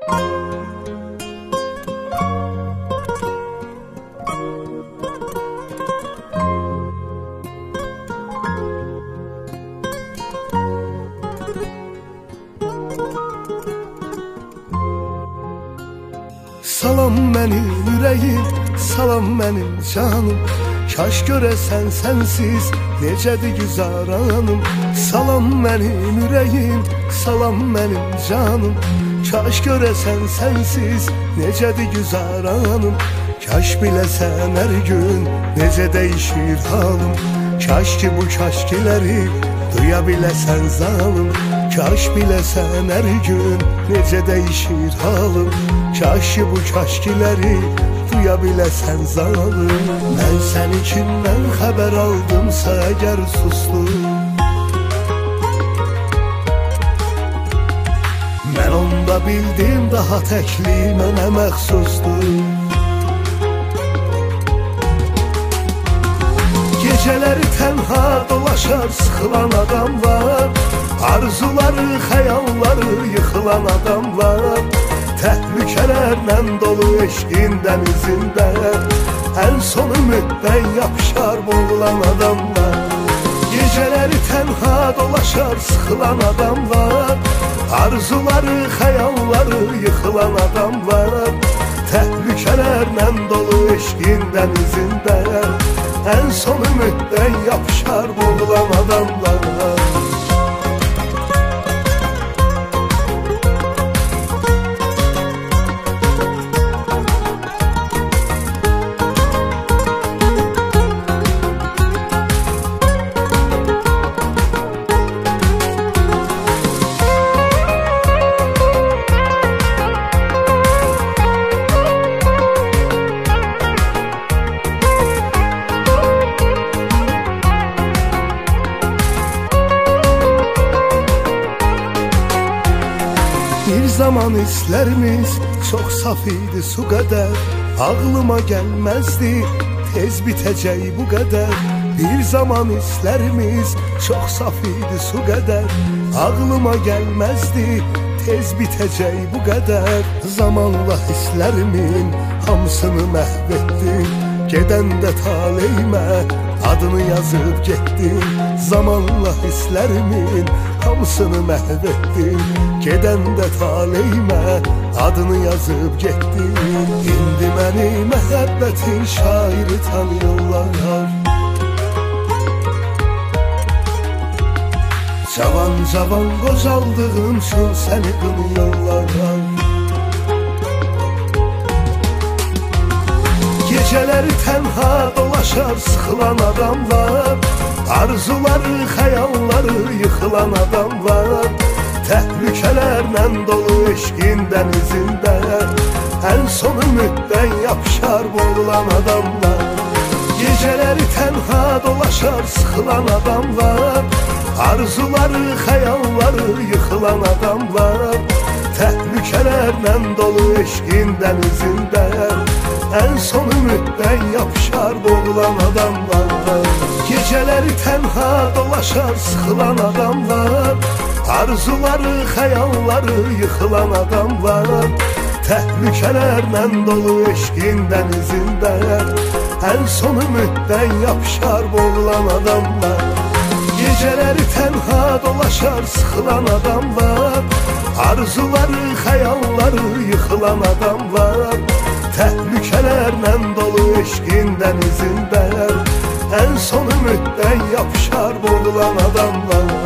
Salam mənim ürəyim, salam mənim canım. Kaş görəsən sənsiz necədir güzaranım. Salam mənim ürəyim, salam mənim canım. Kaş görəsən sənsiz necədir güzaranım. Kaş biləsən hər gün necə dəyişir halım. Kaş ki bu kaşkiləri duya biləsən zalım. Kaş biləsən hər gün necə dəyişir halım. Kaş ki bu kaşkiləri duya biləsən zalım. Mən səni kimdən xəbər aldımsa əgər susdum, mən onda bildim daha təklik mənə məxsusdur. Gecələri tənha dolaşar sıxılan adamlar, arzuları, xəyalları yıxılan adamlar, təhlükələrlə dolu eşqin dənizində ən son ümiddən yapışar boğulan adamlar. Gecələri tənha dolaşar sıxılan adamlar, arzuları, xəyalları yıxılan adamlar, təhlükələrlə dolu eşqin dənizində ən son ümiddən yapışar boğulan adamlar. Bir zaman hislərimiz çox saf idi su qədər, ağlıma gəlməzdi tez bitəcək bu qədər. Bir zaman hislərimiz çox saf idi su qədər, ağlıma gəlməzdi tez bitəcək bu qədər. Zamanla hisslərimin hamısını məhv etdim, gedəndə taleyimə adını yazıb getdim. Zamanla hisslərimin hamısını məhv etdim, gedəndə taleyimə adını yazıb getdim. İndi məni məhəbbətin şairi tanıyırlar, cavan cavan qocaldığım üçün səni qınıyorlar. Gecələri tənha dolaşar sıxılan adamlar, arzuları, xəyalları yıxılan adamlar, təhlükələrlə dolu eşqin dənizində ən son ümiddən yapışar boğulan adamlar. Gecələri tənha dolaşar sıxılan adamlar, arzuları, xəyalları yıxılan adamlar, təhlükələrlə dolu eşqin dənizində ən son ümiddən yapışar boğulan adamlar. Gecələri tənha dolaşar sıxılan adamlar, arzuları, xəyalları yıxılan adamlar, təhlükələrlə dolu eşqin dənizində ən son ümiddən yapışar boğulan adamlar. Gecələri tənha dolaşar sıxılan adamlar, arzuları, xəyalları yıxılan adamlar, təhlükələrlə dolu eşqin dənizində ən son ümiddən yapışar boğulan adamlar.